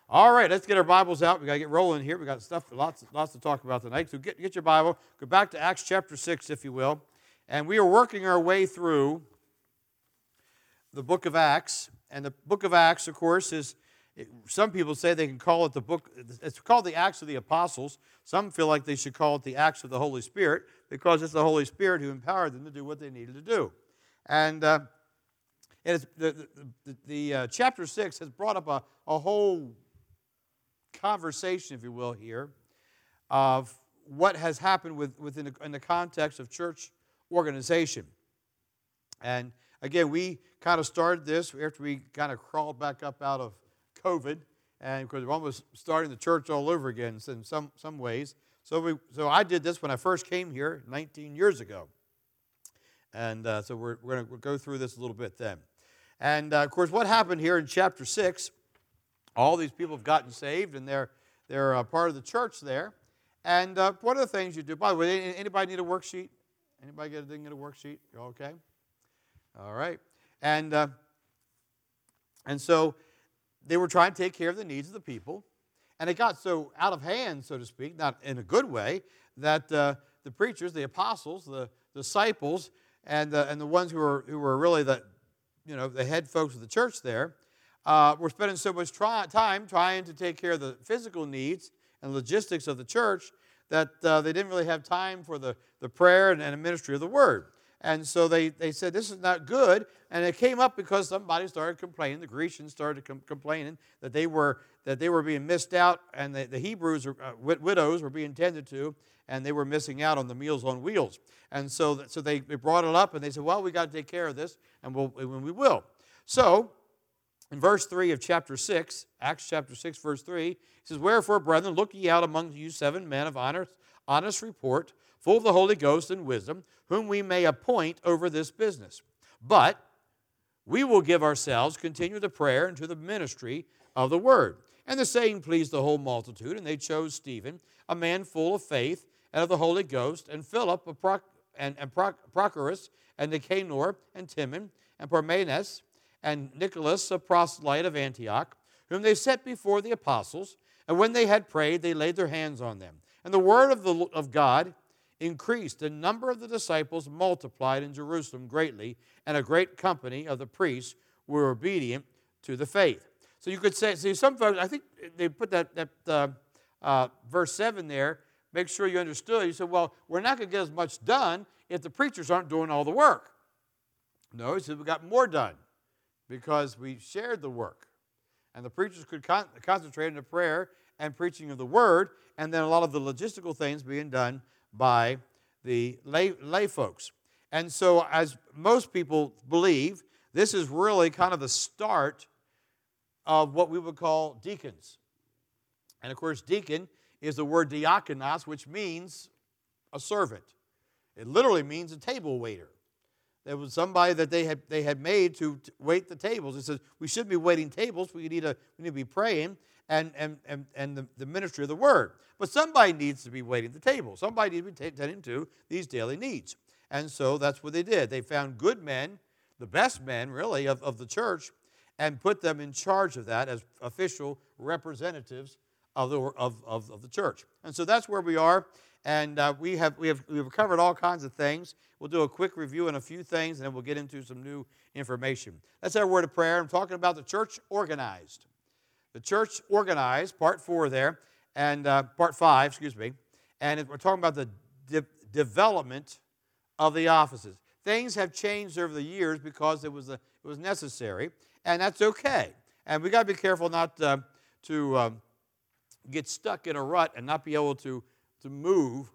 All right, let's get our Bibles out. We got to get rolling here. We got stuff, lots to talk about tonight. So get your Bible. Go back to Acts chapter 6, if you will. And we are working our way through the book of Acts. And the book of Acts, of course, some people say they can call it it's called the Acts of the Apostles. Some feel like they should call it the Acts of the Holy Spirit because it's the Holy Spirit who empowered them to do what they needed to do. And the chapter 6 has brought up a whole conversation, if you will, here of what has happened in the context of church organization. And again, we kind of started this after we kind of crawled back up out of COVID, and because we're almost starting the church all over again in some ways. So I did this when I first came here 19 years ago, and so we're going to go through this a little bit then. And of course, what happened here in chapter 6? All these people have gotten saved, and they're part of the church there. And one of the things you do, by the way, anybody need a worksheet? Anybody didn't get a worksheet? You all okay? All right. And so they were trying to take care of the needs of the people, and it got so out of hand, so to speak, not in a good way, that the preachers, the apostles, the disciples, and the ones who were really the head folks of the church there, we're spending so much time trying to take care of the physical needs and logistics of the church that they didn't really have time for the prayer and the ministry of the Word. And so they said, this is not good. And it came up because somebody started complaining. The Grecians started complaining that they were being missed out, and the Hebrews, widows, were being tended to, and they were missing out on the Meals on Wheels. And so they brought it up, and they said, well, we got to take care of this, and we will. So in verse 3 of chapter 6, Acts chapter 6, verse 3, it says, wherefore, brethren, look ye out among you 7 men of honest report, full of the Holy Ghost and wisdom, whom we may appoint over this business. But we will give ourselves continue to prayer and to the ministry of the word. And the saying pleased the whole multitude, and they chose Stephen, a man full of faith and of the Holy Ghost, and Philip, and Prochorus, and Nicanor, and Timon, and Parmenas, and Nicholas, a proselyte of Antioch, whom they set before the apostles. And when they had prayed, they laid their hands on them. And the word of God increased. The number of the disciples multiplied in Jerusalem greatly, and a great company of the priests were obedient to the faith. So you could say, see, some folks, I think they put that verse 7 there, make sure you understood. You said, well, we're not going to get as much done if the preachers aren't doing all the work. No, he said we got more done because we shared the work. And the preachers could concentrate on the prayer and preaching of the word, and then a lot of the logistical things being done by the lay folks. And so, as most people believe, this is really kind of the start of what we would call deacons. And of course, deacon is the word diakonos, which means a servant. It literally means a table waiter. There was somebody that they had made to wait the tables. It says we shouldn't be waiting tables. We need to be praying and the ministry of the word. But somebody needs to be waiting the table. Somebody needs to be tending to these daily needs. And so that's what they did. They found good men, the best men, really, of the church, and put them in charge of that as official representatives of the church. And so that's where we are. And we've covered all kinds of things. We'll do a quick review on a few things, and then we'll get into some new information. That's our word of prayer. I'm talking about the church organized. The church organized, part 4 there, and part 5, excuse me. And we're talking about the development of the offices. Things have changed over the years because it was necessary, and that's okay. And we got to be careful not to get stuck in a rut and not be able to move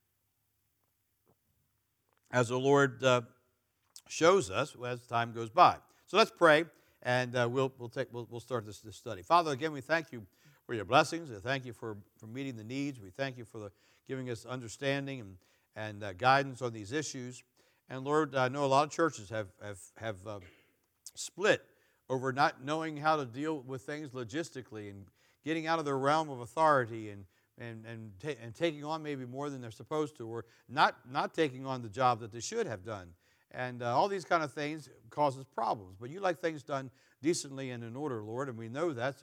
as the Lord shows us as time goes by. So let's pray, and we'll start this study. Father, again, we thank you for your blessings. We thank you for meeting the needs. We thank you for giving us understanding and guidance on these issues. And Lord, I know a lot of churches have split over not knowing how to deal with things logistically and getting out of their realm of authority and taking on maybe more than they're supposed to, or not taking on the job that they should have done. And all these kind of things causes problems. But you like things done decently and in order, Lord, and we know that. So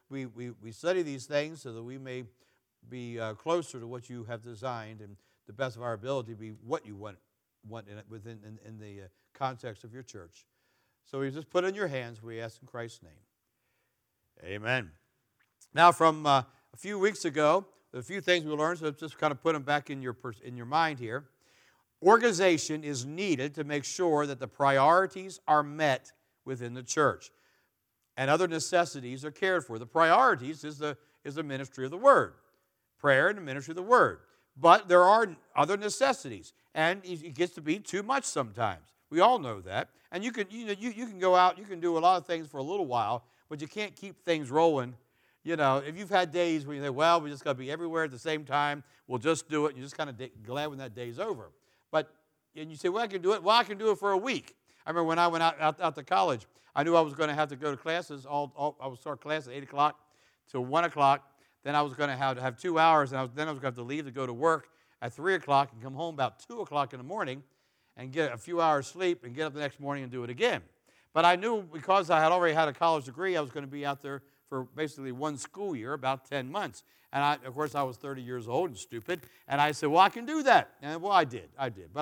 we study these things so that we may be closer to what you have designed and the best of our ability be what you want within the context of your church. So we just put it in your hands. We ask in Christ's name. Amen. Now, from a few weeks ago, a few things we learned, so let's just kind of put them back in your mind here. Organization is needed to make sure that the priorities are met within the church and other necessities are cared for. The priorities is the ministry of the Word, prayer and the ministry of the Word. But there are other necessities, and it gets to be too much sometimes. We all know that. And you can go out, you can do a lot of things for a little while, but you can't keep things rolling. You know, if you've had days where you say, well, we just got to be everywhere at the same time, we'll just do it, and you're just kind of glad when that day's over. And you say, well, I can do it. Well, I can do it for a week. I remember when I went out to college, I knew I was going to have to go to classes. I would start class at 8 o'clock till 1 o'clock. Then I was going to have 2 hours, and then I was going to have to leave to go to work at 3 o'clock and come home about 2 o'clock in the morning and get a few hours sleep and get up the next morning and do it again. But I knew because I had already had a college degree, I was going to be out there for basically one school year, about 10 months. And of course, I was 30 years old and stupid. And I said, well, I can do that. And well, I did.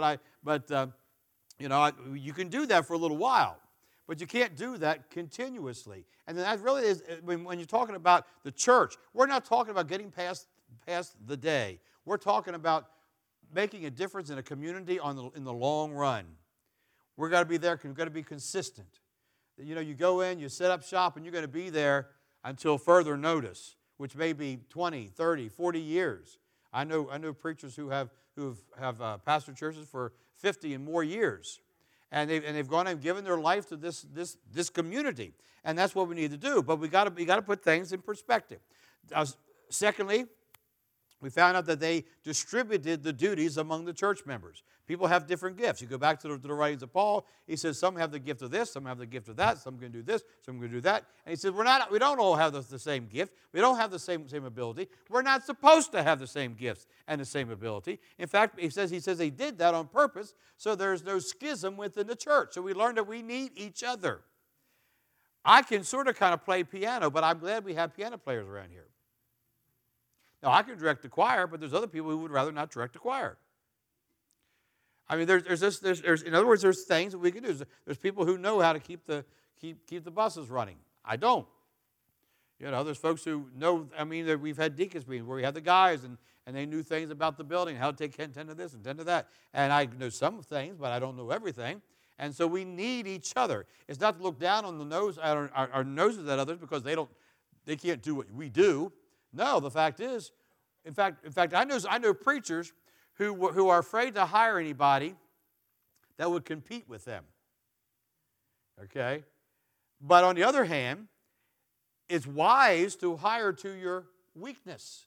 You can do that for a little while. But you can't do that continuously. And that really is, when you're talking about the church, we're not talking about getting past the day. We're talking about making a difference in a community in the long run. We're going to be there. We're going to be consistent. You know, you go in, you set up shop, and you're going to be there until further notice, which may be 20, 30, 40 years. I know preachers who have pastored churches for 50 and more years. And they've gone and given their life to this community. And that's what we need to do. But we got to put things in perspective. Secondly, we found out that they distributed the duties among the church members. People have different gifts. You go back to the writings of Paul. He says some have the gift of this, some have the gift of that, some can do this, some can do that. And he says we don't all have the same gift. We don't have the same ability. We're not supposed to have the same gifts and the same ability. In fact, he says they did that on purpose so there's no schism within the church. So we learned that we need each other. I can sort of kind of play piano, but I'm glad we have piano players around here. Now, I can direct the choir, but there's other people who would rather not direct the choir. I mean, there's in other words, there's things that we can do. There's people who know how to keep the buses running. I don't. You know, there's folks who know. I mean, we've had deacons meetings where we had the guys and they knew things about the building, how to tend to this and tend to that. And I know some things, but I don't know everything. And so we need each other. It's not to look down on the nose our noses at others because they can't do what we do. No, the fact is, in fact, I know preachers who are afraid to hire anybody that would compete with them. Okay? But on the other hand, it's wise to hire to your weakness.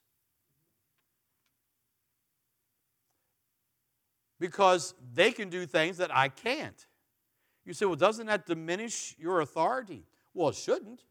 Because they can do things that I can't. You say, well, doesn't that diminish your authority? Well, it shouldn't.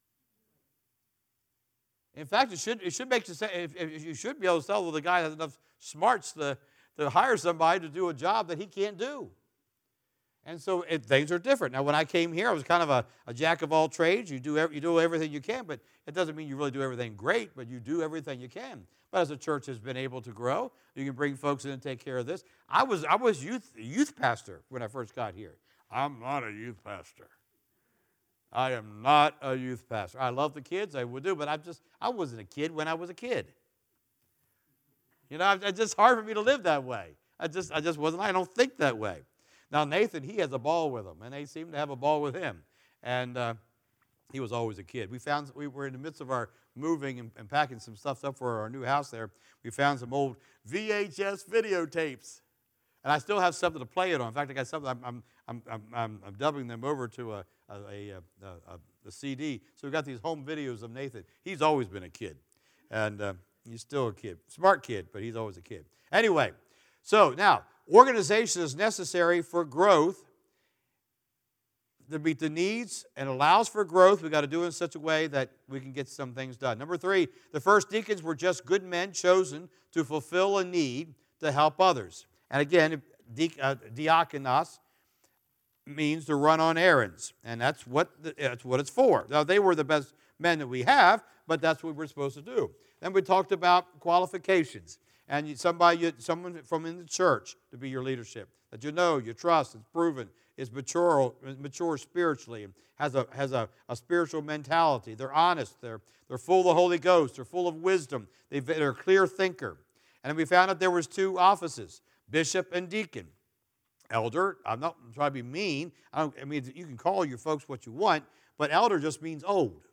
In fact, it should make you say, if you should be able to tell, well, the guy has enough smarts to hire somebody to do a job that he can't do. And so things are different. Now, when I came here, I was kind of a jack of all trades. You do everything you can, but it doesn't mean you really do everything great, but you do everything you can. But as the church has been able to grow, you can bring folks in and take care of this. I was youth pastor when I first got here. I'm not a youth pastor. I am not a youth pastor. I love the kids, I would do, but I wasn't a kid when I was a kid. You know, it's just hard for me to live that way. I just wasn't. I don't think that way. Now, Nathan, he has a ball with him, and they seem to have a ball with him. And he was always a kid. We were in the midst of our moving and packing some stuff up for our new house there. We found some old VHS videotapes. And I still have something to play it on. In fact, I got something. I'm dubbing them over to a CD. So we've got these home videos of Nathan. He's always been a kid, and he's still a kid. Smart kid, but he's always a kid. Anyway, so now organization is necessary for growth to meet the needs and allows for growth. We've got to do it in such a way that we can get some things done. Number 3, the first deacons were just good men chosen to fulfill a need to help others. And again, diakonos means to run on errands, and that's what it's for. Now, they were the men that we have, but that's what we're supposed to do. Then we talked about qualifications. And someone from in the church to be your leadership, that you trust, it's proven, is mature spiritually, and has a spiritual mentality. They're honest. They're full of the Holy Ghost. They're full of wisdom. They're a clear thinker. And we found out there was 2 offices, bishop and deacon. Elder, I'm not trying to be mean. I mean, you can call your folks what you want, but elder just means old.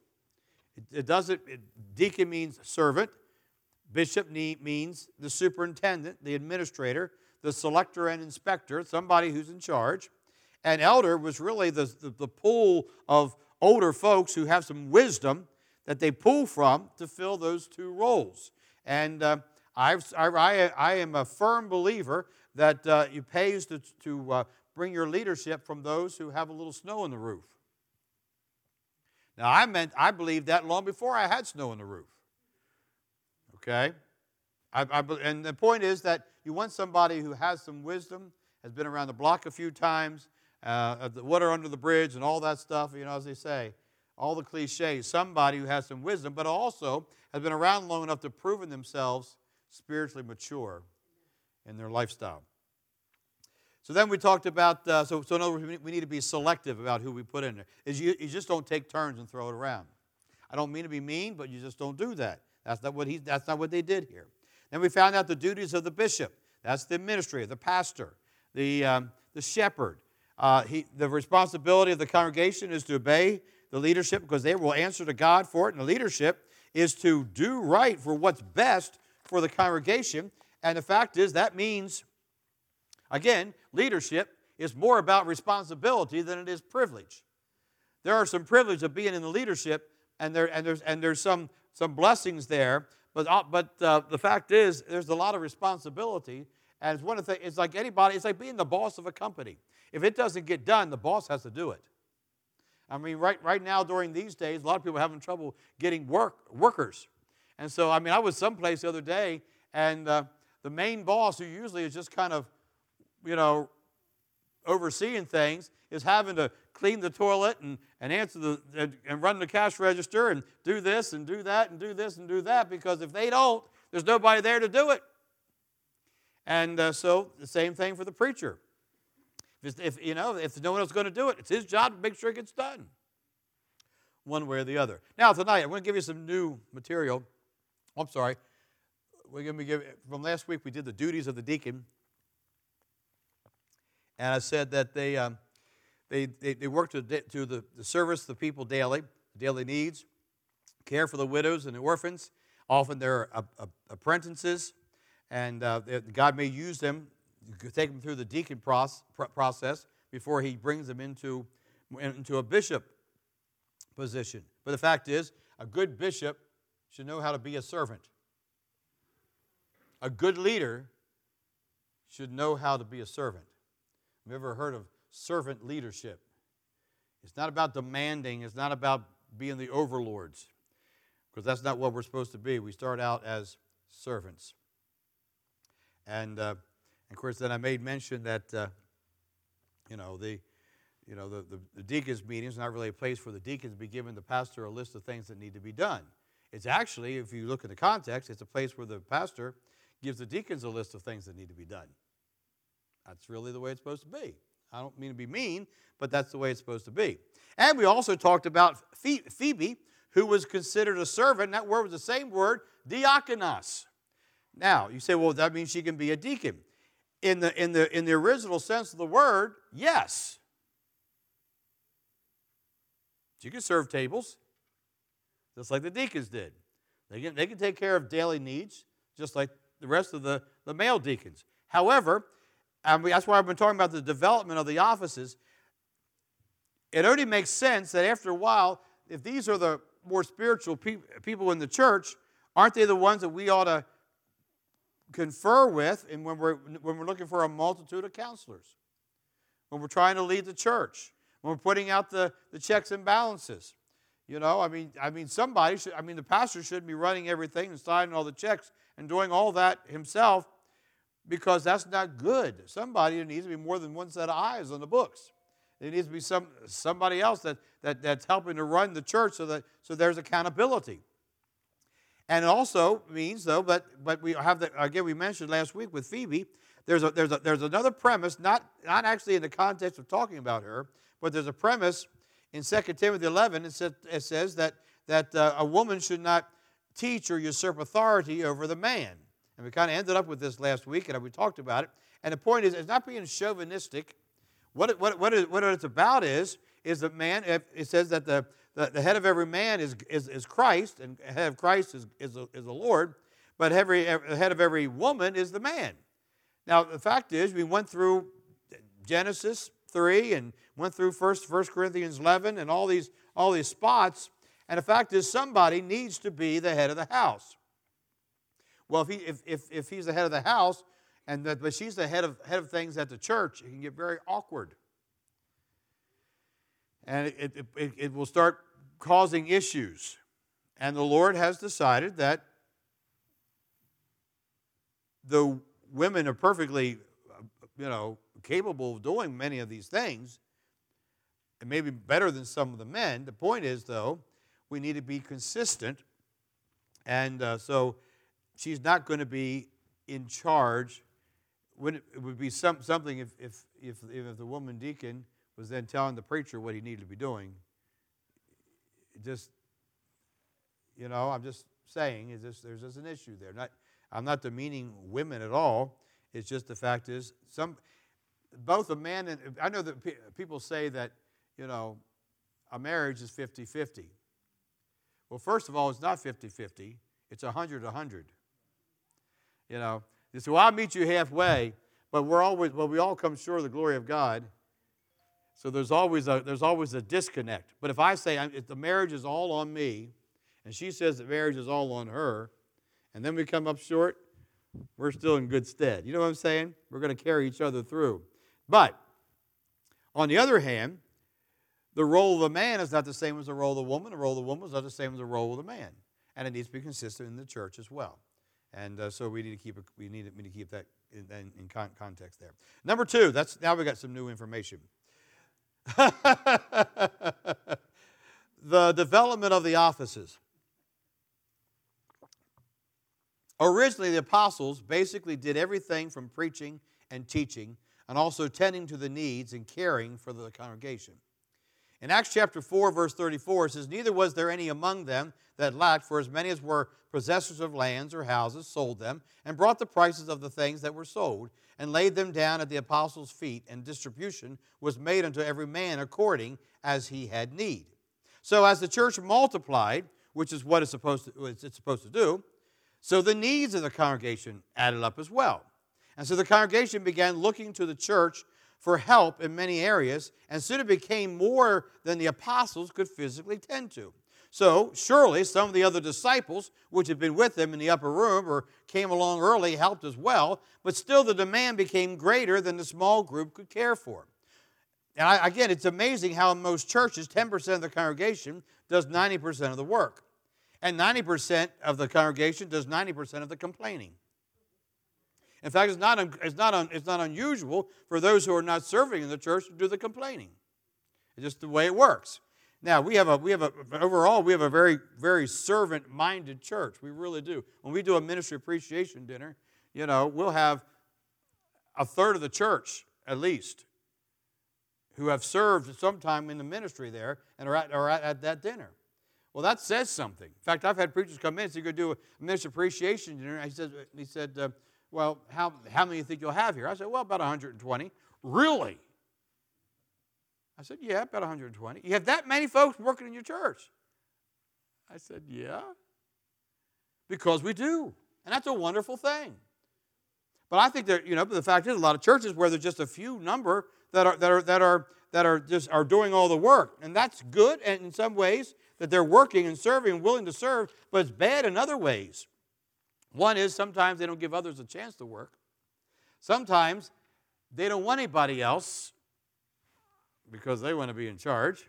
Deacon means servant. Bishop means the superintendent, the administrator, the selector and inspector, somebody who's in charge. And elder was really the pool of older folks who have some wisdom that they pull from to fill those 2 roles. And I am a firm believer that it pays to bring your leadership from those who have a little snow on the roof. Now, I believed that long before I had snow on the roof. Okay? And the point is that you want somebody who has some wisdom, has been around the block a few times, the water under the bridge and all that stuff, as they say, all the cliches. Somebody who has some wisdom, but also has been around long enough to prove themselves spiritually mature in their lifestyle. So then we talked about, so in other words, we need to be selective about who we put in there. You just don't take turns and throw it around. I don't mean to be mean, but you just don't do that. That's not what they did here. Then we found out the duties of the bishop. That's the administrator, the pastor, the shepherd. The responsibility of the congregation is to obey the leadership because they will answer to God for it. And the leadership is to do right for what's best for the congregation. And the fact is that means, again, leadership is more about responsibility than it is privilege. There are some privilege of being in the leadership, and there's some blessings there, but the fact is there's a lot of responsibility, and it's one of the things. It's like anybody. It's like being the boss of a company. If it doesn't get done, the boss has to do it. I mean, right now during these days, a lot of people are having trouble getting workers, and so I was someplace the other day, and the main boss, who usually is just kind of, overseeing things, is having to clean the toilet and answer and run the cash register and do this and do that and do this and do that, because if they don't, there's nobody there to do it. And so the same thing for the preacher. If no one else is going to do it, it's his job to make sure it gets done, one way or the other. Now tonight, I'm going to give you some new material. I'm sorry. We're going to give from last week. We did the duties of the deacon, and I said that they work to service the people daily needs, care for the widows and the orphans. Often they're apprentices, and God may use them, take them through the deacon process before He brings them into a bishop position. But the fact is, a good bishop should know how to be a servant. A good leader should know how to be a servant. Have you ever heard of servant leadership? It's not about demanding. It's not about being the overlords, because that's not what we're supposed to be. We start out as servants. And of course, then I made mention that the deacons' meeting is not really a place for the deacons to be giving the pastor a list of things that need to be done. It's actually, if you look at the context, it's a place where the pastor gives the deacons a list of things that need to be done. That's really the way it's supposed to be. I don't mean to be mean, but that's the way it's supposed to be. And we also talked about Phoebe, who was considered a servant. That word was the same word, diakonos. Now, you say, well, that means she can be a deacon. In the original sense of the word, yes. She can serve tables, just like the deacons did. They can take care of daily needs, just like the rest of the male deacons. However, that's why I've been talking about the development of the offices. It only makes sense that after a while, if these are the more spiritual people in the church, aren't they the ones that we ought to confer with, and when we're looking for a multitude of counselors, when we're trying to lead the church, when we're putting out the checks and balances? The pastor shouldn't be running everything and signing all the checks and doing all that himself, because that's not good. Somebody needs to be more than one set of eyes on the books. There needs to be somebody else that's helping to run the church so there's accountability. And it also means, though, but we have again we mentioned last week with Phoebe, there's another premise, not actually in the context of talking about her, but there's a premise in 2 Timothy 11. It says that a woman should not teach or usurp authority over the man. And we kind of ended up with this last week, and we talked about it. And the point is, it's not being chauvinistic. What it's about is that man. It says that the head of every man is Christ, and the head of Christ is the Lord. But the head of every woman is the man. Now the fact is, we went through Genesis 3 and went through 1 Corinthians 11 and all these spots. And the fact is, somebody needs to be the head of the house. Well, if he's the head of the house, but she's the head of things at the church, it can get very awkward. And it will start causing issues. And the Lord has decided that the women are perfectly, capable of doing many of these things, and maybe better than some of the men. The point is, though, we need to be consistent. And so she's not going to be in charge. It would be something if the woman deacon was then telling the preacher what he needed to be doing. I'm just saying, there's just an issue there. I'm not demeaning women at all. It's just the fact is, both a man and, I know that people say that, a marriage is 50-50. Well, first of all, it's not 50-50. It's 100-100. You say, well, I'll meet you halfway, but we all come short of the glory of God. So there's always a disconnect. But if I say if the marriage is all on me, and she says that marriage is all on her, and then we come up short, we're still in good stead. You know what I'm saying? We're going to carry each other through. But on the other hand, the role of the man is not the same as the role of the woman. The role of the woman is not the same as the role of the man, and it needs to be consistent in the church as well. And so we need to keep that in context there. Number 2. Now we got some new information. The development of the offices. Originally, the apostles basically did everything from preaching and teaching, and also tending to the needs and caring for the congregation. In Acts chapter 4, verse 34, it says, "Neither was there any among them that lacked, for as many as were possessors of lands or houses sold them, and brought the prices of the things that were sold, and laid them down at the apostles' feet, and distribution was made unto every man according as he had need." So as the church multiplied, which is what it's supposed to do, so the needs of the congregation added up as well. And so the congregation began looking to the church for help in many areas, and soon it became more than the apostles could physically tend to. So surely some of the other disciples, which had been with them in the upper room or came along early, helped as well, but still the demand became greater than the small group could care for. And again, it's amazing how in most churches, 10% of the congregation does 90% of the work. And 90% of the congregation does 90% of the complaining. In fact, it's not unusual for those who are not serving in the church to do the complaining. It's just the way it works. Now, overall we have a very, very servant-minded church. We really do. When we do a ministry appreciation dinner, we'll have a third of the church at least who have served sometime in the ministry there and are at that dinner. Well, that says something. In fact, I've had preachers come in and say, "You're going to do a ministry appreciation dinner." And he said, "Well, how many do you think you'll have here?" I said, "Well, about 120. "Really?" I said, "Yeah, about 120. "You have that many folks working in your church?" I said, "Yeah." Because we do. And that's a wonderful thing. But I think that, but the fact is, a lot of churches where there's just a few number that are doing all the work. And that's good, and in some ways, that they're working and serving and willing to serve, but it's bad in other ways. One is sometimes they don't give others a chance to work. Sometimes they don't want anybody else because they want to be in charge,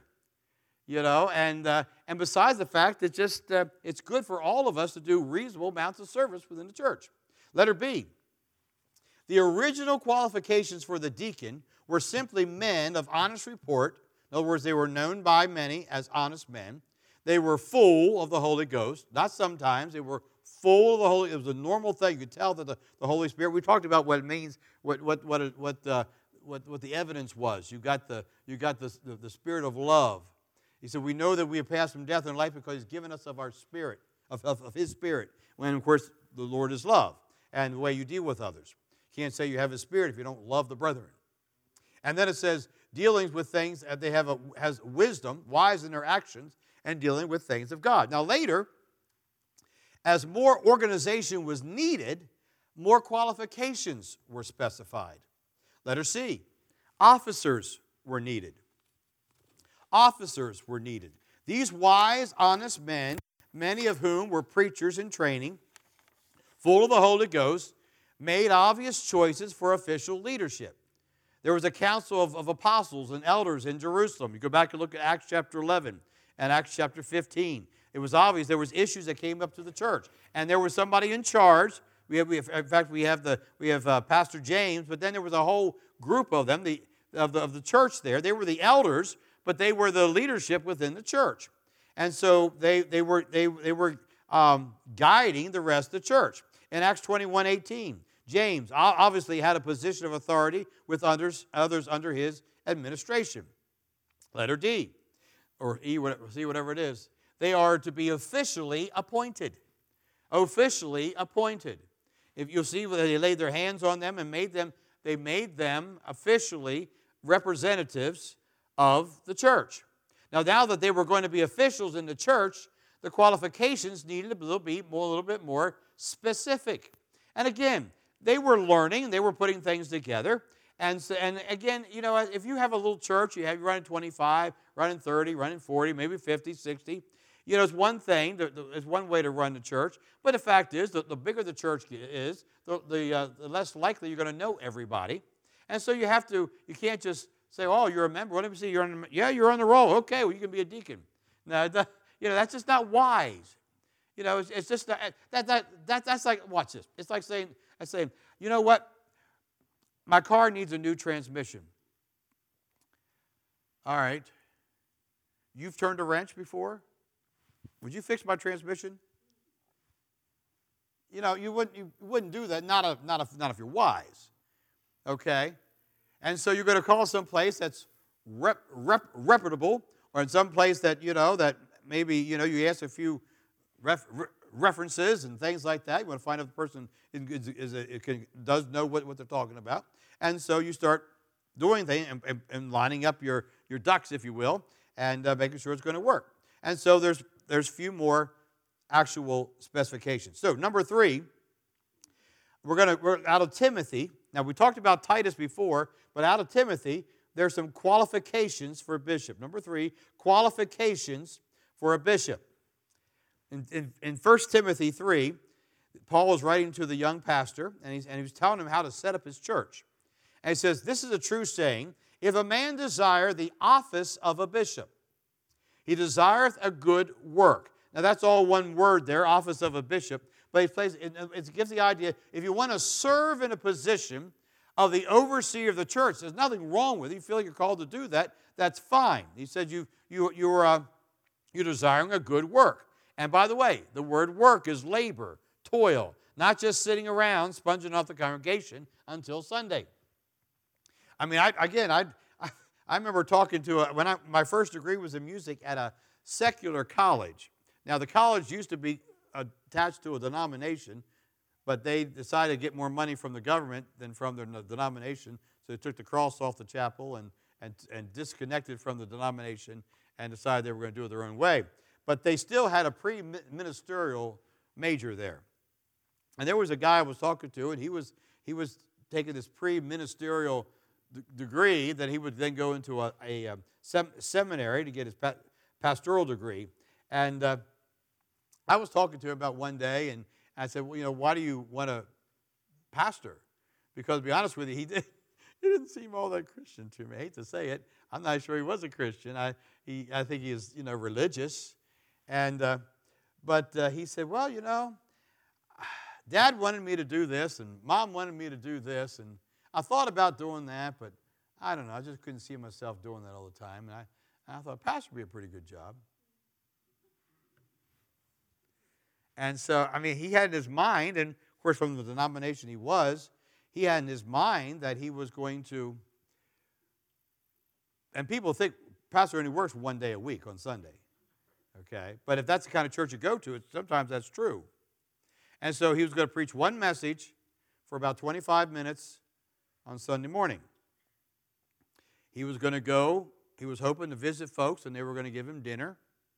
and besides the fact that it's good for all of us to do reasonable amounts of service within the church. Letter B, The original qualifications for the deacon were simply men of honest report. In other words, they were known by many as honest men. They were full of the Holy Ghost. Not sometimes. They were full of the Holy. It was a normal thing. You could tell that the Holy Spirit. We talked about what it means, what the evidence was. You got the Spirit of love. He said, we know that we have passed from death and life because He's given us of our Spirit, of His Spirit. When, of course, the Lord is love and the way you deal with others. You can't say you have His Spirit if you don't love the brethren. And then it says, dealing with things, they has wisdom, wise in their actions, and dealing with things of God. Now later, as more organization was needed, more qualifications were specified. Letter C, officers were needed. Officers were needed. These wise, honest men, many of whom were preachers in training, full of the Holy Ghost, made obvious choices for official leadership. There was a council of apostles and elders in Jerusalem. You go back and look at Acts chapter 11 and Acts chapter 15. It was obvious there was issues that came up to the church, and there was somebody in charge. We have Pastor James, but then there was a whole group of them, of the church there. They were the elders, but they were the leadership within the church, and so they were guiding the rest of the church. In Acts 21:18, James obviously had a position of authority with others under his administration. Letter D, or E, C, whatever it is. They are to be officially appointed. Officially appointed. If you'll see, they laid their hands on them and made them officially representatives of the church. Now that they were going to be officials in the church, the qualifications needed to be a little bit more specific. And again, they were learning, they were putting things together. And again, you know, if you have a little church, you're running 25, running 30, running 40, maybe 50, 60. You know, it's one thing, it's one way to run the church. But the fact is, the bigger the church is, the less likely you're going to know everybody. And so you can't just say, oh, you're a member. Well, let me see, you're on the roll. Okay, well, you can be a deacon. No, that's just not wise. You know, it's just that's like, watch this. It's like saying, you know what? My car needs a new transmission. All right. You've turned a wrench before? Would you fix my transmission? You know, you wouldn't do that. Not if you're wise. Okay. And so you're going to call someplace that's reputable, or in some place that that maybe you ask a few references and things like that. You want to find out if the person does know what they're talking about. And so you start doing things and lining up your ducks, if you will, and making sure it's going to work. And so there's few more actual specifications. So number 3, we're out of Timothy. Now we talked about Titus before, but out of Timothy, there's some qualifications for a bishop. Number 3, qualifications for a bishop. In 1 Timothy 3, Paul was writing to the young pastor, and he was telling him how to set up his church. And he says, this is a true saying, if a man desire the office of a bishop, he desireth a good work. Now that's all one word there, office of a bishop, but it gives the idea, if you want to serve in a position of the overseer of the church, there's nothing wrong with it. You feel like you're called to do that, that's fine. He said you're desiring a good work. And by the way, the word work is labor, toil, not just sitting around sponging off the congregation until Sunday. I mean, I remember talking to my first degree was in music at a secular college. Now, the college used to be attached to a denomination, but they decided to get more money from the government than from their denomination, so they took the cross off the chapel and disconnected from the denomination and decided they were going to do it their own way. But they still had a pre-ministerial major there. And there was a guy I was talking to, and he was taking this pre-ministerial degree that he would then go into a seminary to get his pastoral degree. And I was talking to him about one day, and I said, well, why do you want to pastor? Because to be honest with you, he didn't seem all that Christian to me. I hate to say it. I'm not sure he was a Christian. I think he is, religious. And but he said, well, Dad wanted me to do this, and Mom wanted me to do this, and I thought about doing that, but I don't know. I just couldn't see myself doing that all the time. And I thought, pastor would be a pretty good job. And so, I mean, he had in his mind, and of course from the denomination he had in his mind that he was going to, and people think pastor only works one day a week on Sunday. Okay? But if that's the kind of church you go to, sometimes that's true. And so he was going to preach one message for about 25 minutes on Sunday morning. He was going to go, he was hoping to visit folks, and they were going to give him dinner,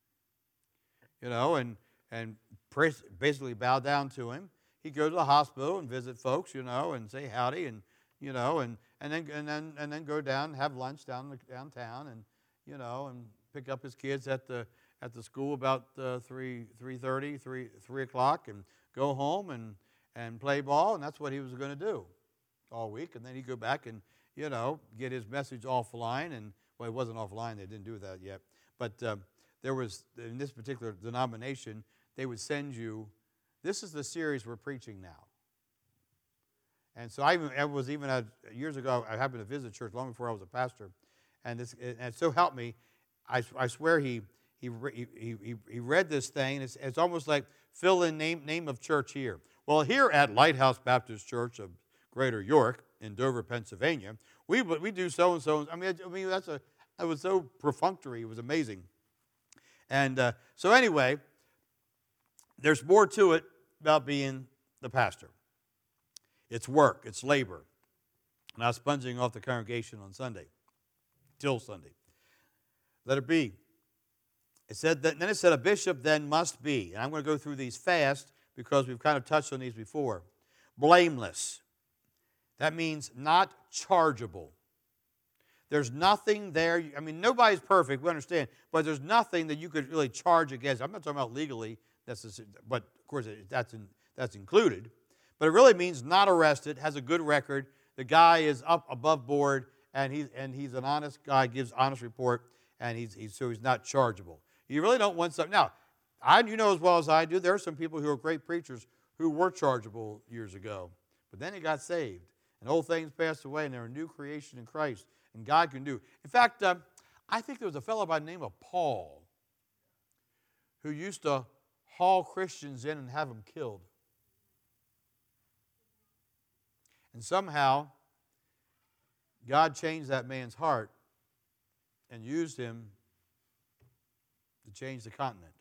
and basically bow down to him. He'd go to the hospital and visit folks, and say howdy, and then go down and have lunch downtown, and and pick up his kids at the school about 3:30, 3 o'clock, and go home and play ball, and that's what he was going to do all week. And then he'd go back and get his message offline, and well, it wasn't offline; they didn't do that yet. But there was, in this particular denomination, they would send you, this is the series we're preaching now. And so years ago, I happened to visit church long before I was a pastor, and so helped me. I swear he read this thing, and it's almost like fill in name of church here. Well, here at Lighthouse Baptist Church of Greater York in Dover, Pennsylvania, we do so and so. I mean, it was so perfunctory. It was amazing. And so anyway, there's more to it about being the pastor. It's work. It's labor. Not sponging off the congregation on Sunday, till Sunday. Let it be. Then it said a bishop then must be, and I'm going to go through these fast because we've kind of touched on these before. Blameless. That means not chargeable. There's nothing there. I mean, nobody's perfect, we understand, but there's nothing that you could really charge against. I'm not talking about legally, but of course that's included. But it really means not arrested, has a good record. The guy is up above board, and he's an honest guy, gives honest report, and he's not chargeable. You really don't want something. Now, you know as well as I do, there are some people who are great preachers who were chargeable years ago, but then they got saved, and old things passed away, and they're a new creation in Christ, and God can do. In fact, I think there was a fellow by the name of Paul who used to haul Christians in and have them killed. And somehow, God changed that man's heart and used him to change the continent.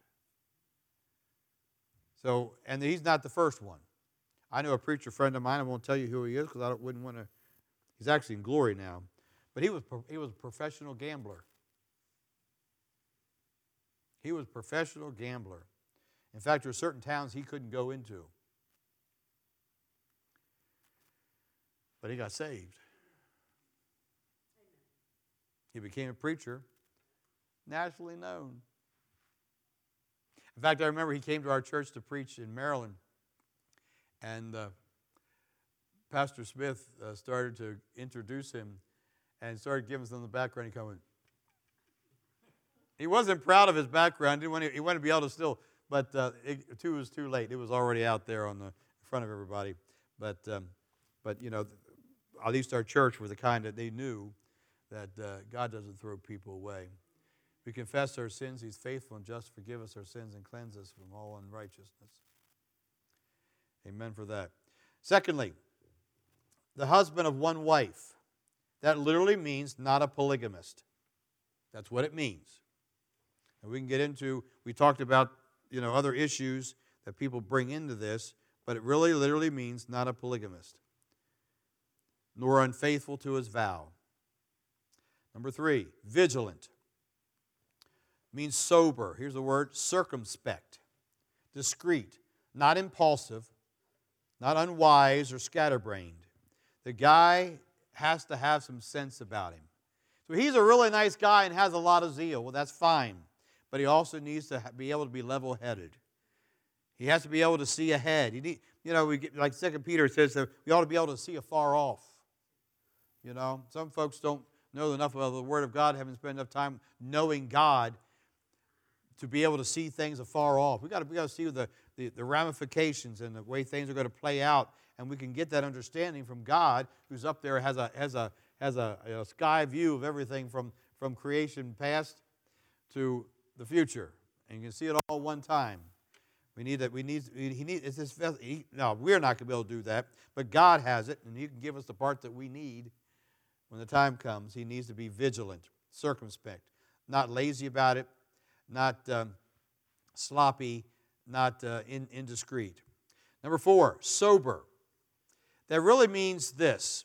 So, and he's not the first one. I know a preacher friend of mine, I won't tell you who he is because I wouldn't want to, he's actually in glory now. But he was a professional gambler. He was a professional gambler. In fact, there are certain towns he couldn't go into. But he got saved. He became a preacher, nationally known. In fact, I remember he came to our church to preach in Maryland, and Pastor Smith started to introduce him and started giving some of the background. He went. He wasn't proud of his background. He wanted to be able to still, but it was too late. It was already out there on the front of everybody. But at least our church were the kind that they knew that God doesn't throw people away. We confess our sins. He's faithful and just to forgive us our sins and cleanse us from all unrighteousness. Amen for that. Secondly, the husband of one wife. That literally means not a polygamist. That's what it means. And we can get into, we talked about, other issues that people bring into this, but it really literally means not a polygamist. Nor unfaithful to his vow. Number 3, vigilant. Means sober. Here's the word, circumspect. Discreet. Not impulsive. Not unwise or scatterbrained. The guy has to have some sense about him. So he's a really nice guy and has a lot of zeal. Well, that's fine. But he also needs to be able to be level-headed. He has to be able to see ahead. Like 2 Peter says that we ought to be able to see afar off. Some folks don't know enough about the Word of God, haven't spent enough time knowing God to be able to see things afar off. We got to see the the ramifications and the way things are going to play out, and we can get that understanding from God, who's up there, has a sky view of everything from creation past to the future, and you can see it all one time. We need that. It's this. No, we're not going to be able to do that, but God has it, and He can give us the part that we need when the time comes. He needs to be vigilant, circumspect, not lazy about it, not sloppy, not indiscreet. Number 4, sober. That really means this: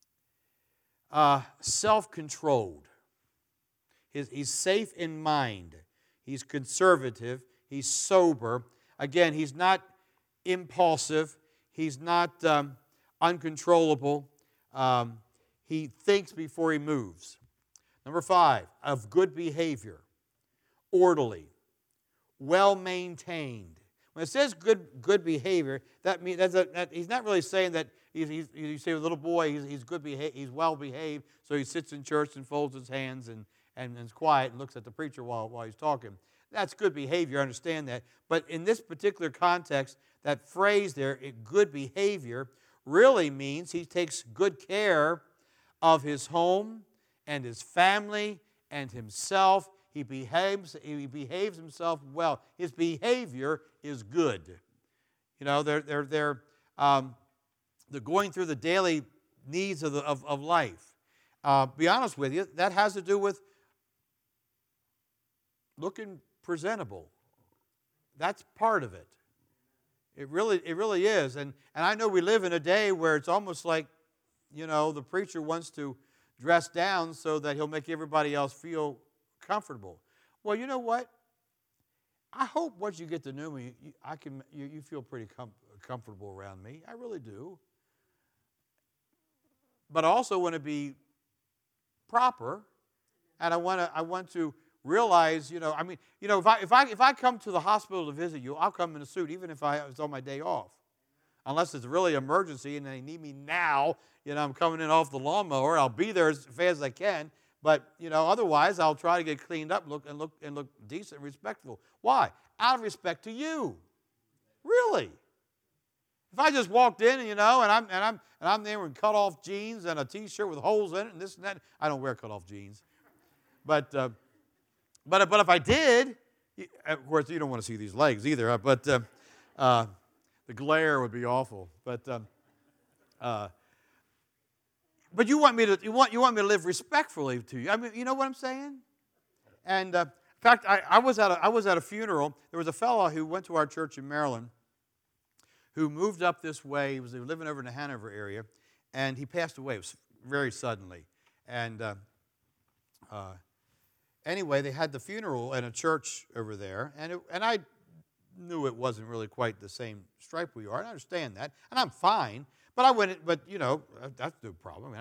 self-controlled. He's safe in mind. He's conservative. He's sober. Again, he's not impulsive. He's not uncontrollable. He thinks before he moves. Number 5, of good behavior, orderly, well-maintained. When it says good behavior, that means he's not really saying that you say a little boy, he's good behaved, he's well behaved, so he sits in church and folds his hands and is quiet and looks at the preacher while he's talking. That's good behavior, I understand that. But in this particular context, that phrase there, good behavior, really means he takes good care of his home and his family and himself. He behaves himself well. His behavior is good. You know, they're going through the daily needs of life. Be honest with you, that has to do with looking presentable. That's part of it. It really is. And I know we live in a day where it's almost like, you know, the preacher wants to dress down so that he'll make everybody else feel comfortable. Well, you know what? I hope once you get to know me, you feel pretty comfortable around me. I really do. But I also want to be proper, and I want to realize, if I come to the hospital to visit you, I'll come in a suit, even if it's on my day off, unless it's really emergency and they need me now. I'm coming in off the lawnmower. I'll be there as fast as I can. But otherwise, I'll try to get cleaned up, look decent and respectful. Why? Out of respect to you. Really. If I just walked in, and I'm there in cut-off jeans and a T-shirt with holes in it and this and that, I don't wear cut-off jeans. But if I did, of course, you don't want to see these legs either. But the glare would be awful. But you want me to live respectfully to you. I mean, you know what I'm saying? And in fact, I was at a funeral. There was a fellow who went to our church in Maryland, who moved up this way. He was living over in the Hanover area, and he passed away. It was very suddenly. And anyway, they had the funeral in a church over there, and I knew it wasn't really quite the same stripe we are. And I understand that, and I'm fine. But I went. But that's no problem.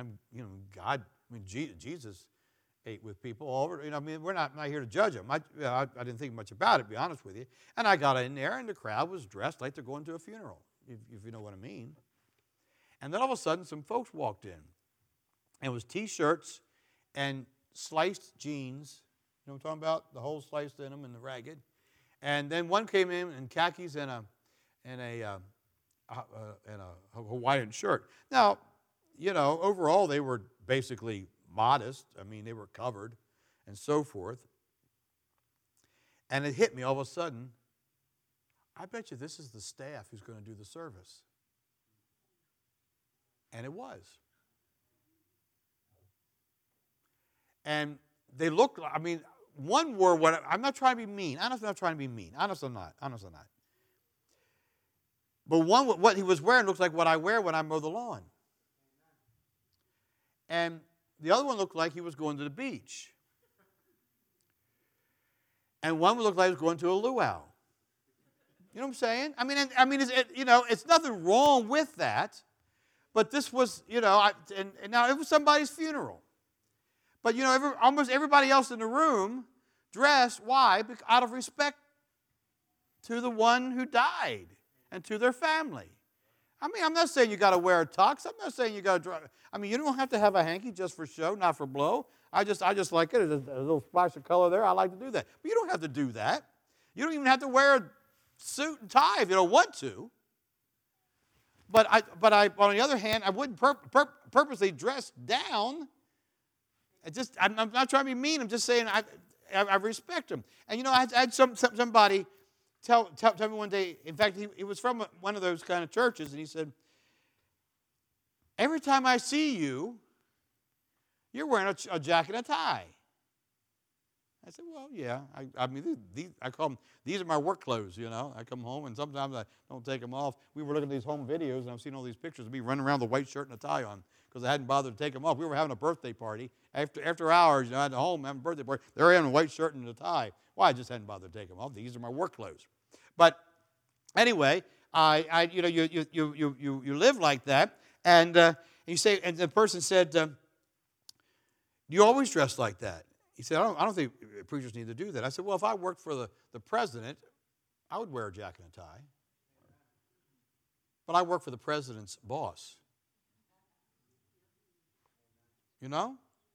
Jesus ate with people all over. We're not here to judge him. I didn't think much about it, to be honest with you. And I got in there, and the crowd was dressed like they're going to a funeral, if you know what I mean. And then all of a sudden, some folks walked in, and it was T-shirts and sliced jeans. You know what I'm talking about? The holes sliced in them and the ragged. And then one came in khakis and a Hawaiian shirt. Now, overall they were basically modest. I mean, they were covered and so forth. And it hit me all of a sudden, I bet you this is the staff who's going to do the service. And it was. And they looked, one wore what, I'm not trying to be mean. Honestly, I'm not trying to be mean. Honestly, I'm not. But what he was wearing looks like what I wear when I mow the lawn. And the other one looked like he was going to the beach. And one looked like he was going to a luau. You know what I'm saying? It's nothing wrong with that. But this was, and now it was somebody's funeral. But, almost everybody else in the room dressed, why? Out of respect to the one who died and to their family. I'm not saying you got to wear a tux. I'm not saying you got to drive. You don't have to have a hanky just for show, not for blow. I just like it. A little splash of color there. I like to do that. But you don't have to do that. You don't even have to wear suit and tie if you don't want to. But on the other hand, I wouldn't purposely dress down. I'm not trying to be mean. I'm just saying I respect him. And you know, I had somebody tell me one day. In fact, he was from one of those kind of churches, and he said, "Every time I see you, you're wearing a jacket and a tie." I said, "Well, yeah. I mean, I call them, these are my work clothes, you know. I come home, and sometimes I don't take them off." We were looking at these home videos, and I've seen all these pictures of me running around with a white shirt and a tie on because I hadn't bothered to take them off. We were having a birthday party. After hours, you know, at home having a birthday party, they were having a white shirt and a tie. Well, I just hadn't bothered to take them off. These are my work clothes. But anyway, you know, you live like that, and you say, and the person said, "Do you always dress like that?" He said, I don't think preachers need to do that. I said, well, if I worked for the president, I would wear a jacket and a tie. But I work for the president's boss. You know?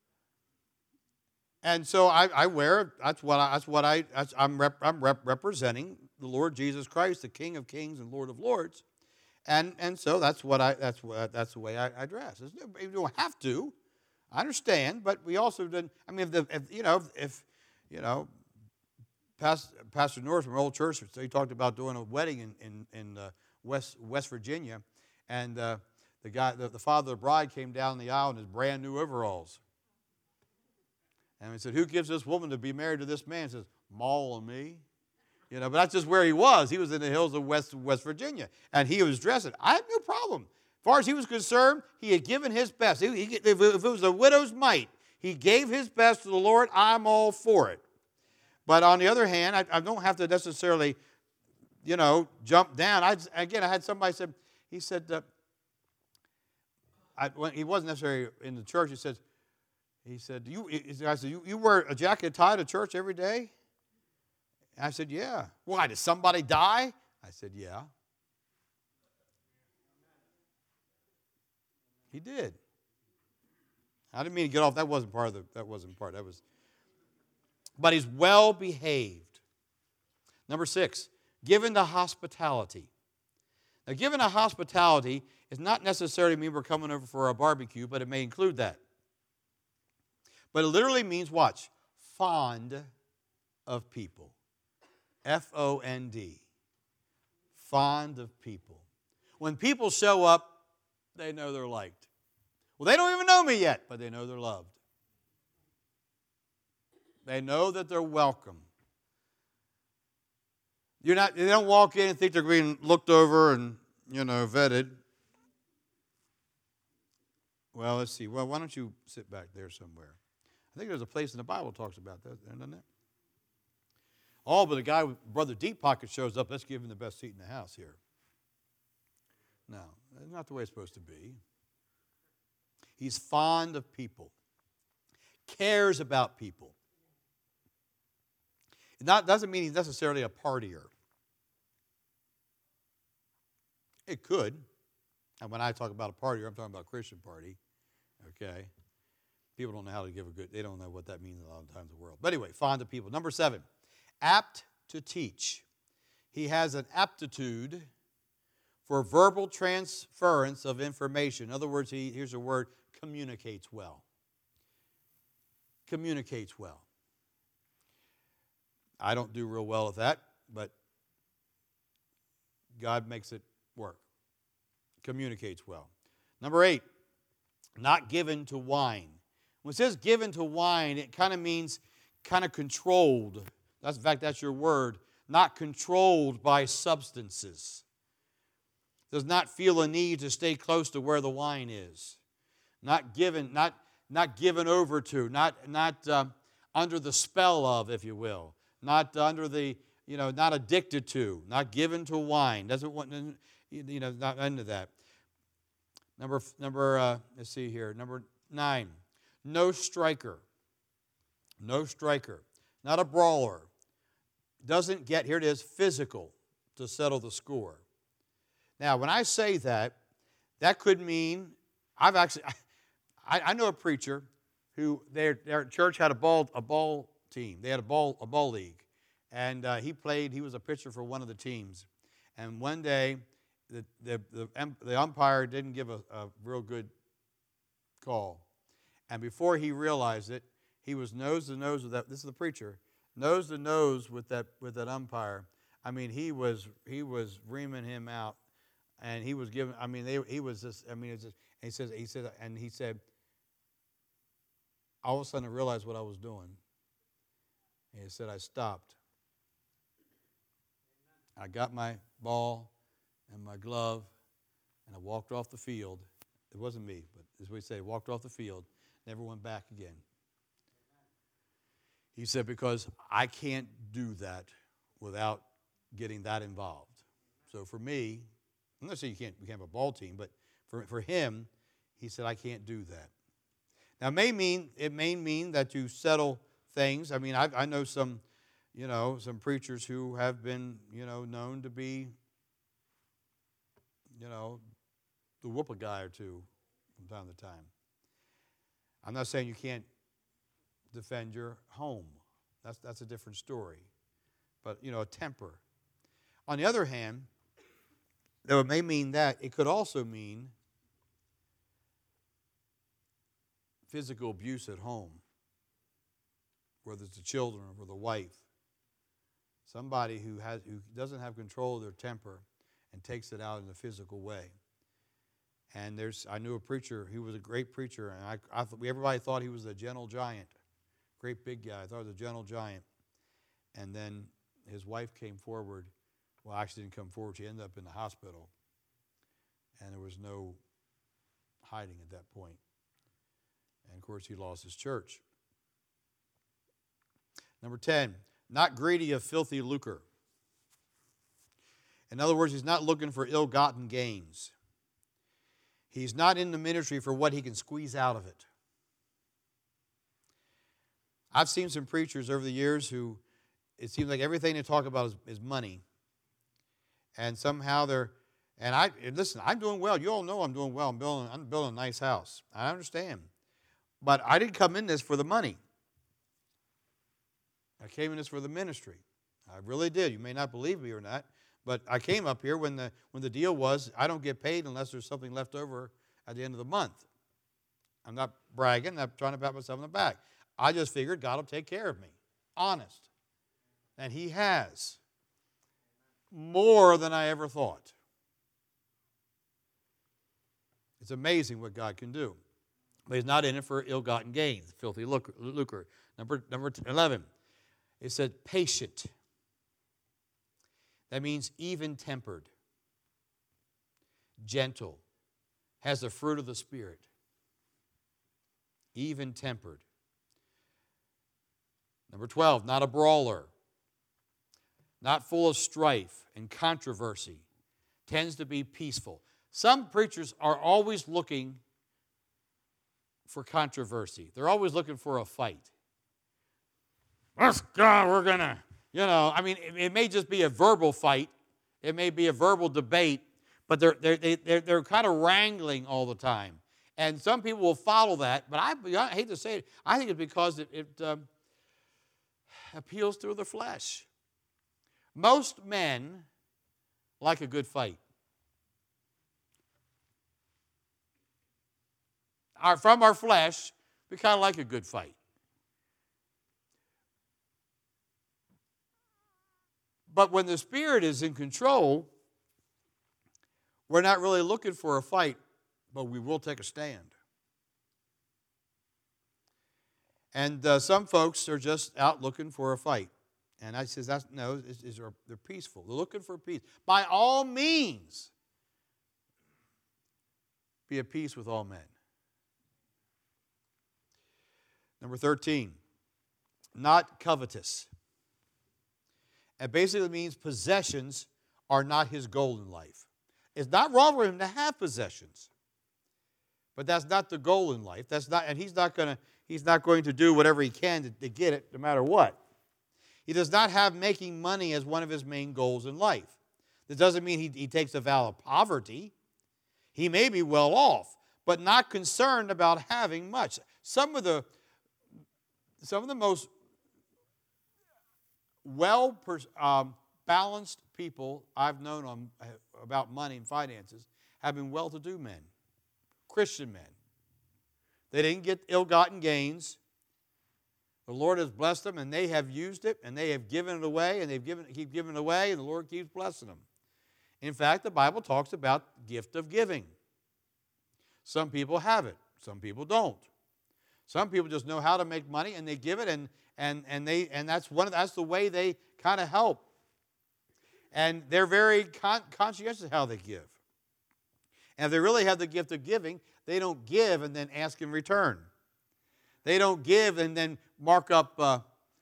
And so I wear, I'm representing the Lord Jesus Christ, the King of Kings and Lord of Lords. And so that's the way I dress. You don't have to. I understand, but we also didn't. I mean, if Pastor Norris from Old Church, he talked about doing a wedding in West Virginia, and the father of the bride came down the aisle in his brand new overalls, and he said, "Who gives this woman to be married to this man?" He says, "Maul and me." You know, but that's just where he was. He was in the hills of West Virginia, and he was dressing. I had no problem. As far as he was concerned, he had given his best. If it was a widow's mite, he gave his best to the Lord. I'm all for it. But on the other hand, I don't have to necessarily, you know, jump down. I had somebody said, he said, he wasn't necessarily in the church. He said, you wear a jacket and tie to church every day? And I said, yeah. Why, did somebody die? I said, yeah. He did. I didn't mean to get off. That wasn't part. But he's well behaved. Number 6, given to hospitality. Now, given to hospitality is not necessarily mean we're coming over for a barbecue, but it may include that. But it literally means, watch, fond of people. F-O-N-D. Fond of people. When people show up, they know they're liked. Well, they don't even know me yet, but they know they're loved. They know that they're welcome. They don't walk in and think they're being looked over and, you know, vetted. Well, let's see. Well, why don't you sit back there somewhere? I think there's a place in the Bible that talks about that, doesn't it? Oh, but the guy with Brother Deep Pocket shows up. Let's give him the best seat in the house here. No, that's not the way it's supposed to be. He's fond of people, cares about people. That doesn't mean he's necessarily a partier. It could. And when I talk about a partier, I'm talking about a Christian party. Okay? People don't know how to give they don't know what that means a lot of times in the world. But anyway, fond of people. Number 7, apt to teach. He has an aptitude for verbal transference of information. In other words, here's a word, communicates well. Communicates well. I don't do real well at that, but God makes it work. Communicates well. Number 8, not given to wine. When it says given to wine, it kind of means kind of controlled. In fact, that's your word. Not controlled by substances. Does not feel a need to stay close to where the wine is. Not given over to. Not under the spell of, if you will. Not under the, not addicted to. Not given to wine. Doesn't want, not into that. Let's see here. Number 9. No striker. No striker. Not a brawler. Doesn't get, here it is, physical to settle the score. Now, when I say that, that could mean, I know a preacher who, their church had a ball team. They had a ball league. And he was a pitcher for one of the teams. And one day, the umpire didn't give a real good call. And before he realized it, he was nose to nose with that. This is the preacher, nose to nose with that umpire. I mean, he was reaming him out, and he was giving. I mean, he was just. I mean, it's just. And he said, all of a sudden I realized what I was doing. And he said, I stopped. I got my ball and my glove, and I walked off the field. It wasn't me, but this is what he said. He walked off the field, never went back again. He said, because I can't do that without getting that involved. So for me, I'm not saying you can't have a ball team, but for him, he said, I can't do that. Now, it may mean that you settle things. I mean, I know some preachers who have been, known to be, to whoop a guy or two from time to time. I'm not saying you can't defend your home. That's a different story. But, a temper. On the other hand, though it may mean that, it could also mean physical abuse at home, whether it's the children or the wife. Somebody who doesn't have control of their temper and takes it out in a physical way. And I knew a preacher. He was a great preacher, and everybody thought he was a gentle giant, great big guy. I thought he was a gentle giant. And then his wife came forward. Well, actually didn't come forward. She ended up in the hospital, and there was no hiding at that point. And, of course, he lost his church. Number 10, not greedy of filthy lucre. In other words, he's not looking for ill-gotten gains. He's not in the ministry for what he can squeeze out of it. I've seen some preachers over the years who it seems like everything they talk about is money. And somehow listen, I'm doing well. You all know I'm doing well. I'm building a nice house. I understand. But I didn't come in this for the money. I came in this for the ministry. I really did. You may not believe me or not, but I came up here when the deal was I don't get paid unless there's something left over at the end of the month. I'm not bragging. I'm not trying to pat myself on the back. I just figured God will take care of me. Honest. And He has. More than I ever thought. It's amazing what God can do. But He's not in it for ill-gotten gains, filthy lucre. Number 11, it said patient. That means even-tempered, gentle, has the fruit of the Spirit. Even-tempered. Number 12, not a brawler, not full of strife and controversy, tends to be peaceful. Some preachers are always looking for controversy. They're always looking for a fight. Let's go, we're going to, it may just be a verbal fight. It may be a verbal debate, but they're kind of wrangling all the time. And some people will follow that, but I hate to say it, I think it's because it appeals through the flesh. Most men like a good fight. From our flesh, we kind of like a good fight. But when the Spirit is in control, we're not really looking for a fight, but we will take a stand. And some folks are just out looking for a fight. And I says, they're peaceful. They're looking for peace. By all means, be at peace with all men. Number 13, not covetous. It basically means possessions are not his goal in life. It's not wrong for him to have possessions, but that's not the goal in life. And he's not going to do whatever he can to get it, no matter what. He does not have making money as one of his main goals in life. This doesn't mean he takes a vow of poverty. He may be well off, but not concerned about having much. Some of the most balanced people I've known about money and finances have been well-to-do men, Christian men. They didn't get ill-gotten gains. The Lord has blessed them, and they have used it, and they have given it away, and keep giving it away, and the Lord keeps blessing them. In fact, the Bible talks about gift of giving. Some people have it. Some people don't. Some people just know how to make money, and they give it, and that's the way they kind of help. And they're very conscientious how they give. And if they really have the gift of giving, they don't give and then ask in return. They don't give and then mark up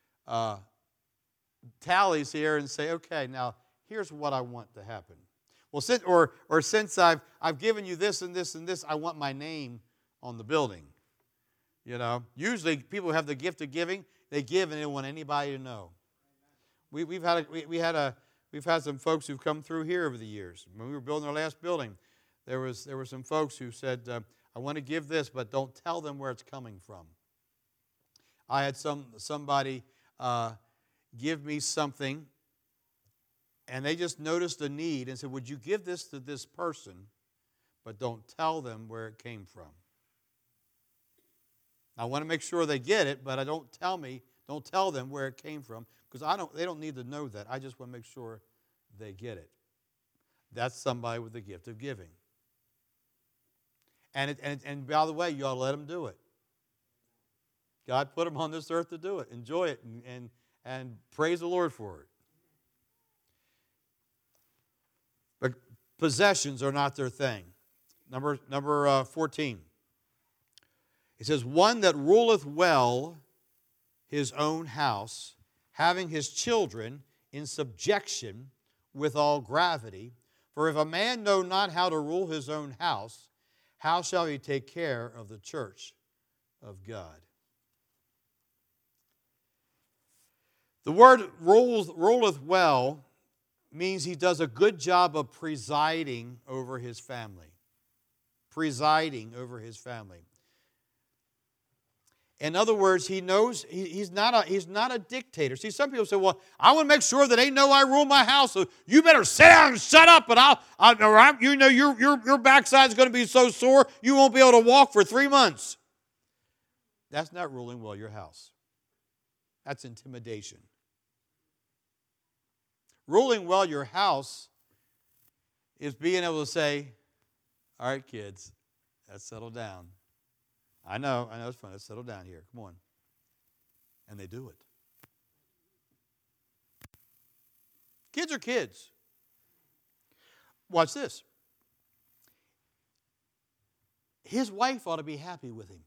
tallies here and say, okay, now here's what I want to happen. Well, since I've given you this and this and this, I want my name on the building. You know, usually people who have the gift of giving, they give and they don't want anybody to know. We've had some folks who've come through here over the years. When we were building our last building, there were some folks who said, I want to give this, but don't tell them where it's coming from. I had somebody give me something, and they just noticed a need and said, would you give this to this person, but don't tell them where it came from. I want to make sure they get it, but don't tell them where it came from, because they don't need to know that. I just want to make sure they get it. That's somebody with the gift of giving. And by the way, you ought to let them do it. God put them on this earth to do it. Enjoy it and praise the Lord for it. But possessions are not their thing. Number 14. It says, one that ruleth well his own house, having his children in subjection with all gravity. For if a man know not how to rule his own house, how shall he take care of the church of God? The word ruleth well means he does a good job of presiding over his family. Presiding over his family. In other words, he knows he's not a dictator. See, some people say, well, I want to make sure that they know I rule my house, so you better sit down and shut up, and your backside's going to be so sore you won't be able to walk for 3 months. That's not ruling well your house. That's intimidation. Ruling well your house is being able to say, all right, kids, let's settle down. I know it's fun. Let's settle down here. Come on. And they do it. Kids are kids. Watch this. His wife ought to be happy with him.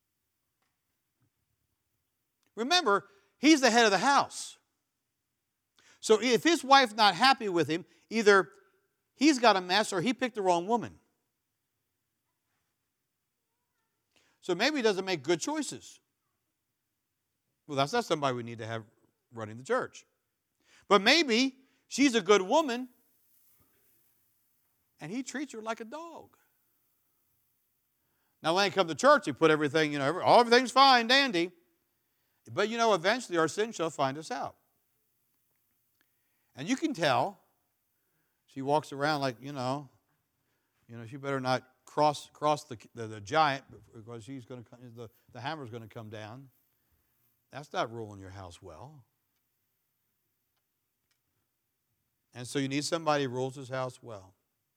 Remember, he's the head of the house. So if his wife's not happy with him, either he's got a mess or he picked the wrong woman. So maybe he doesn't make good choices. Well, that's not somebody we need to have running the church. But maybe she's a good woman and he treats her like a dog. Now, when they come to church, they put everything, everything's fine, dandy. But, eventually our sin shall find us out. And you can tell she walks around like, she better not cross the giant because the hammer's going to come down. That's not ruling your house well. And so you need somebody who rules his house well.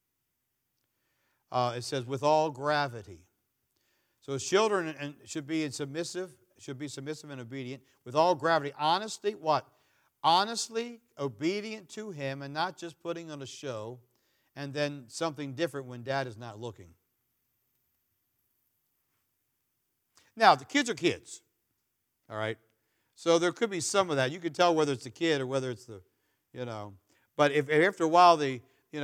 It says with all gravity. So his children should be submissive and obedient with all gravity. Honesty, what? Honestly obedient to him and not just putting on a show and then something different when dad is not looking. Now, the kids are kids, all right? So there could be some of that. You can tell whether it's the kid or whether it's the, But if after a while they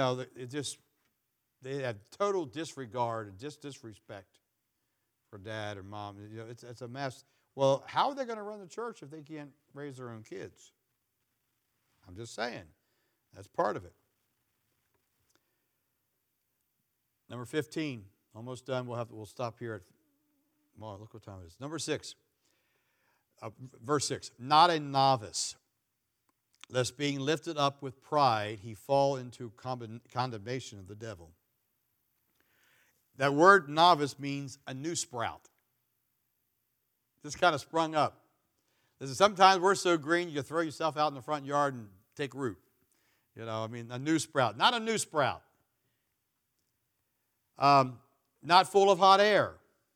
have total disregard and disrespect for dad or mom. It's a mess. Well, how are they going to run the church if they can't raise their own kids? I'm just saying. That's part of it. Number 15. Almost done. We'll stop here at, look what time it is. Number 6. Verse 6. Not a novice. lest being lifted up with pride, he fall into condemnation of the devil. That word novice means a new sprout. Just kind of sprung up. Sometimes we're so green, you throw yourself out in the front yard and take root. A new sprout. Not a new sprout. Not full of hot air.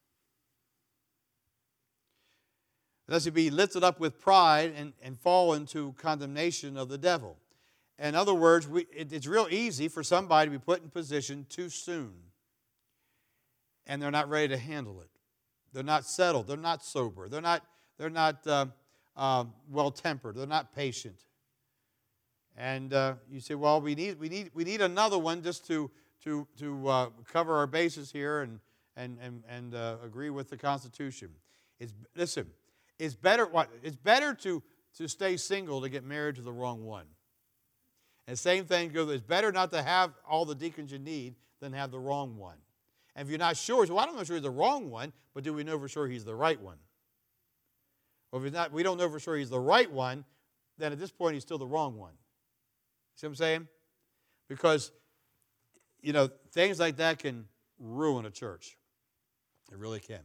Lest he be lifted up with pride and fall into condemnation of the devil. In other words, it's real easy for somebody to be put in position too soon. And they're not ready to handle it. They're not settled. They're not sober. They're not well-tempered. They're not patient. And you say, well, we need another one just to cover our bases here and agree with the Constitution. It's better to stay single to get married to the wrong one. And same thing goes. It's better not to have all the deacons you need than have the wrong one. And if you're not sure, so I don't know sure he's the wrong one, but do we know for sure he's the right one? Or if we don't know for sure he's the right one, then at this point he's still the wrong one. See what I'm saying? Because, things like that can ruin a church. It really can.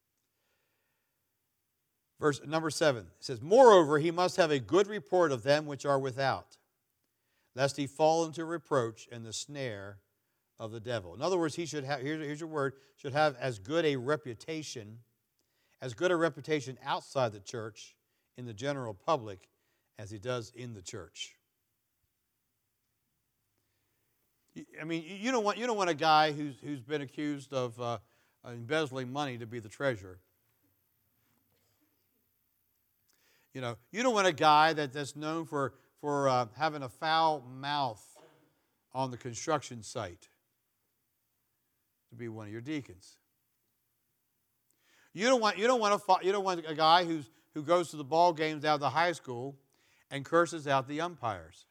Verse number 7 says, moreover, he must have a good report of them which are without, lest he fall into reproach and the snare of the devil. In other words, he should have, here's your word, should have as good a reputation outside the church in the general public as he does in the church. You don't want a guy who's been accused of embezzling money to be the treasurer. You don't want a guy that's known for having a foul mouth on the construction site to be one of your deacons. You don't want a guy who goes to the ball games out of the high school and curses out the umpires.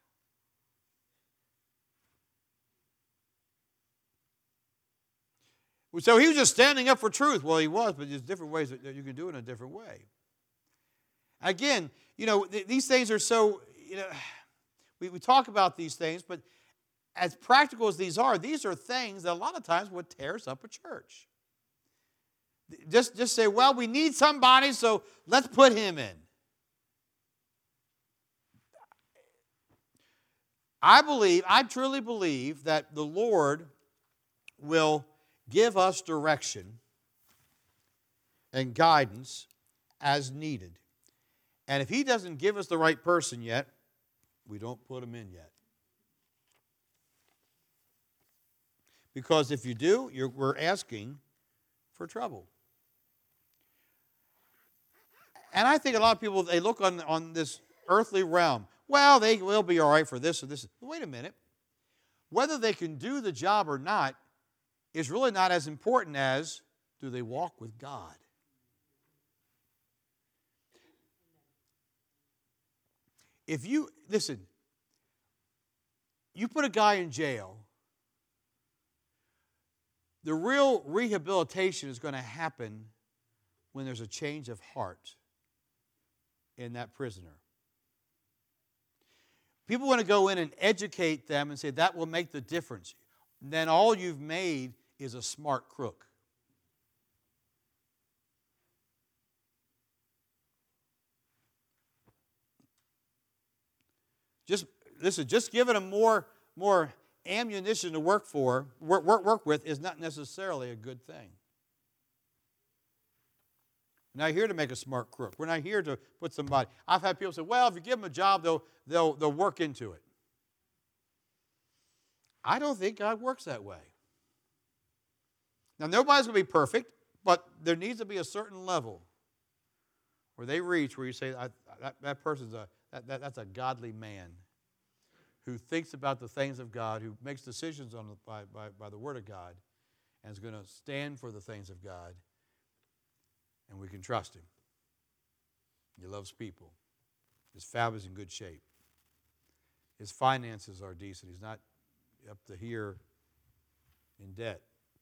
So he was just standing up for truth. Well, he was, but there's different ways that you can do it in a different way. Again, these things are so, we talk about these things, but as practical as these are things that a lot of times would tear us up a church. Just say, well, we need somebody, so let's put him in. I truly believe that the Lord will give us direction and guidance as needed. And if he doesn't give us the right person yet, we don't put him in yet. Because if you do, we're asking for trouble. And I think a lot of people, they look on this earthly realm. Well, they will be all right for this or this. Wait a minute. Whether they can do the job or not is really not as important as do they walk with God. If you put a guy in jail, the real rehabilitation is going to happen when there's a change of heart in that prisoner. People want to go in and educate them and say that will make the difference. Then all you've made is a smart crook. Just giving them more ammunition to work with is not necessarily a good thing. We're not here to make a smart crook. We're not here to put somebody. I've had people say, well, if you give them a job, they'll work into it. I don't think God works that way. Now, nobody's going to be perfect, but there needs to be a certain level where they reach where you say, that person's that's a godly man who thinks about the things of God, who makes decisions by the Word of God, and is going to stand for the things of God, and we can trust him. He loves people. His family is in good shape. His finances are decent. He's not up to here in debt.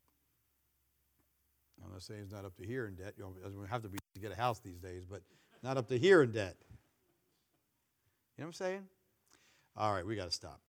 I'm not saying he's not up to here in debt. It doesn't have to be to get a house these days, but not up to here in debt. You know what I'm saying? All right, we got to stop.